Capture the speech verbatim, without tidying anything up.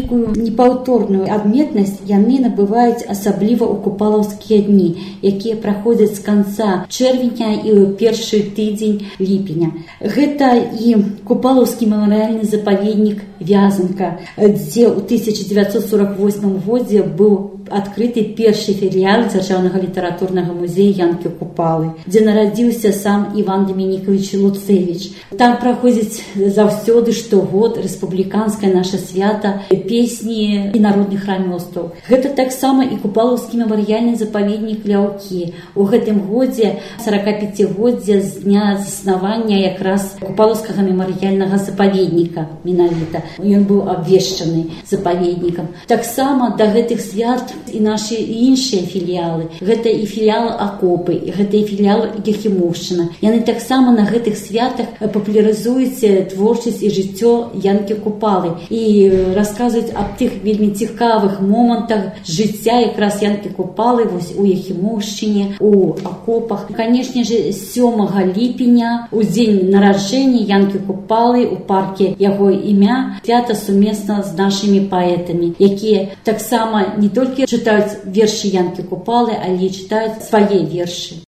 нейкую непаўторную адметнасць яны набываюць асабліва ў купалаўскія дні, якія праходзяць з канца чэрвеня і ў першы тыдзень ліпеня. Гэта і купалаўскі мемарыяльны запаведнік Вязанка, дзе ў тысяча дзевяцьсот сорок восьмым годзе быў адкрыты першы філіял дзяржаўнага літаратурнага музея Янкі Купалы, дзе нарадзіўся сам Іван Дамінікавіч Луцевіч. Там праходзіць заўсёды штогод рэспубліканскае наша свята, песні і народных рамёстваў. Гэта таксама і купалаўскі мемарыяльны запаведнік Ляўкі. У гэтым годзе сорокапяцігоддзе з дня заснавання якраз купалаўскага мемарыяльнага запаведніка менавіта. Ён быў абвешчаны запаведнікам. Таксама да гэтых свят і нашы іншыя філіялы. Гэта і філіял Акопы, і гэта і філіял Гехімоўшчына. Яны таксама на гэтых святах папулярызуюць творчасць і жыццё Янкі Купалы і расказваюць аб тых вельмі цікавых момантах жыцця якраз Янкі Купалы вось у Гехімоўшчыне, у Акопах. Канешне ж, сёмага ліпеня, у дзень нараджэння Янкі Купалы у парке яго імя, свята сумесна з нашымі паэтамі, якія таксама не толькі чытаюць вершы Янкі Купалы, але і чытаюць свае вершы.